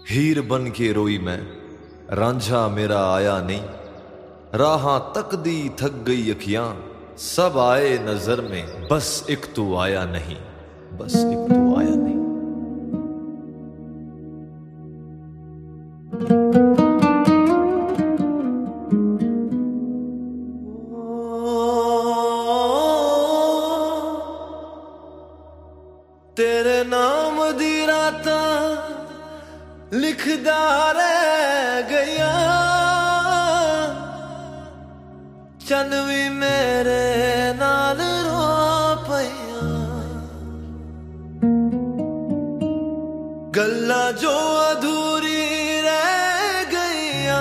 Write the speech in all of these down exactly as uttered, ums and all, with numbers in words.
हीर बन के रोई मैं, रांझा मेरा आया नहीं। राहां तक दी थक गई अखियां, सब आए नजर में, बस एक तू आया नहीं, बस एक तू आया नहीं। तेरे नाम दी राता लिखदा रह गया, चन भी मेरे नाल रो पईया। गल्लां जो अधूरी रह गईया,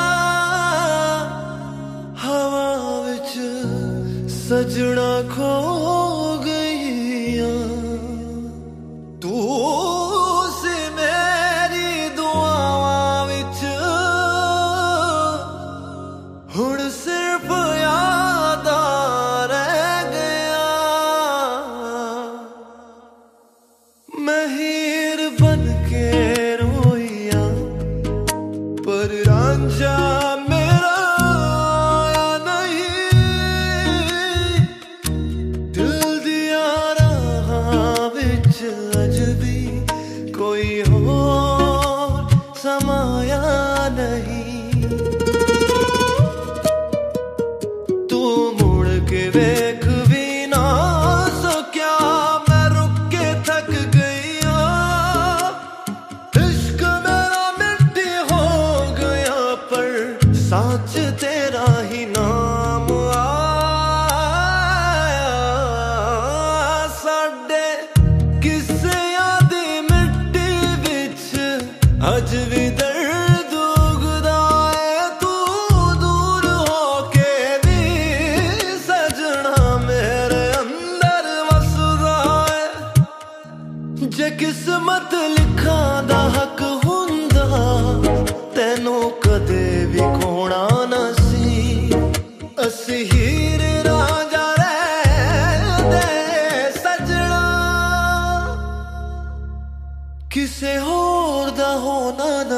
हवा विच सजना खो गईया। तू सी मेरी दुआवां विच, हुण सिर्फ यादां रह गया। मैं हीर बन के रोईया, पर रांझा मेरा आया नहीं। दिल दिया राहां विच अज भी कोई होर समाया नहीं। तू मुड़ के वेख भी ना सकिया, मैं रुक के थक गईया। इश्क मेरा मिट्टी हो गया, पर साच तेरा ही नाम आया। साडे किस्सियां दी मिट्टी विच अज भी दर्द उगदा है। तू दूर होके भी सजना मेरे अंदर वसदा है। जे किस्मत लिखा दा हक हुंदा, तैनू कदे भी खोना ना सी। असी हीर रांझा रहंदे सजना, किसे होर दा होना ना